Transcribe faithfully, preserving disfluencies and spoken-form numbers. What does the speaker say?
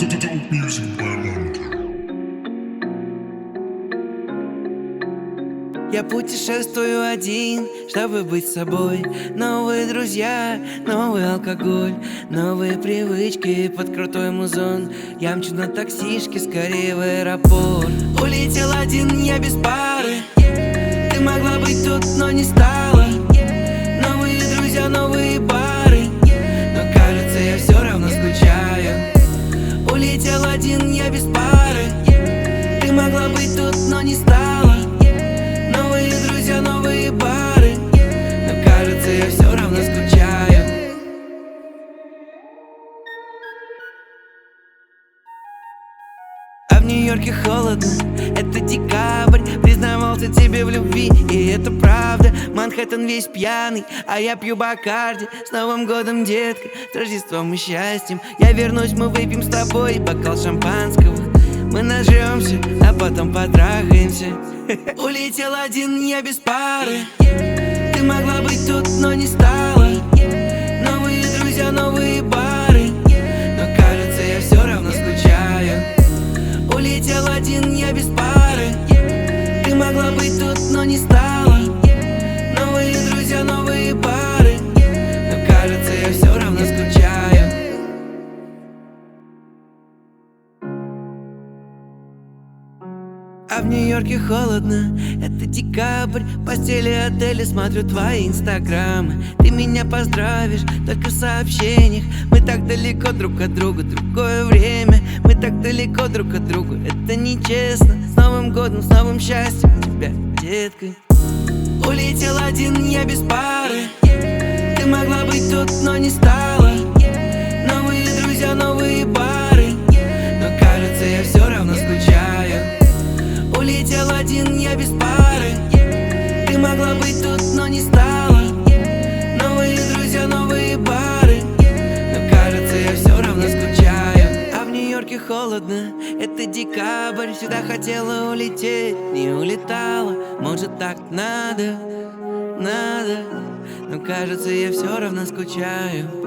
Music by Monkey. Я путешествую один, чтобы быть собой. Новые друзья, новый алкоголь, новые привычки под крутой музон. Я мчу на таксишке скорее в аэропорт. Улетел один, я без пары. Ты могла быть тут, но не стала. Новые друзья, новые бары, но кажется, я все равно скучаю. Улетел один, я без пары. Ты могла быть тут, но не стала. Новые друзья, новые бары, но кажется, я все равно скучаю. А в Нью-Йорке холодно, это декабрь. Признавался тебе в любви, и это правда. Манхэттен весь пьяный, а я пью Бакарди. С Новым годом, детка, с Рождеством и счастьем. Я вернусь, мы выпьем с тобой бокал шампанского. Мы нажремся, а потом потрахаемся. Улетел один, я без пары. Ты могла быть тут, но не стала. Новые друзья, новые бары, но кажется, я все равно скучаю. Улетел один, я без пары. Ты могла быть тут, но не стала. Новые друзья, новые бары, но кажется, я все равно скучаю. А в Нью-Йорке холодно, это декабрь. В постели отеля смотрю твои инстаграмы. Ты меня поздравишь только в сообщениях. Мы так далеко друг от друга, другое время. Мы так далеко друг от друга, это нечестно. С Новым годом, с новым счастьем тебя, детка. Улетел один, я без пары. Ты могла быть тут, но не стала. Новые друзья, новые бары, но кажется, я все равно скучаю. Улетел один, я без пары. Ты могла быть тут, но не стала. Новые друзья, новые бары, но кажется, я все равно скучаю. А в Нью-Йорке холодно, это декабрь. Сюда хотела улететь, не улетала. Может, так надо, надо, но кажется, я все равно скучаю.